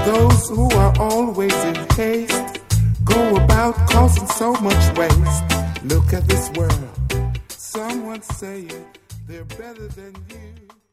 Those who are always in haste go about causing so much waste. Look at this world. Someone's saying they're better than you.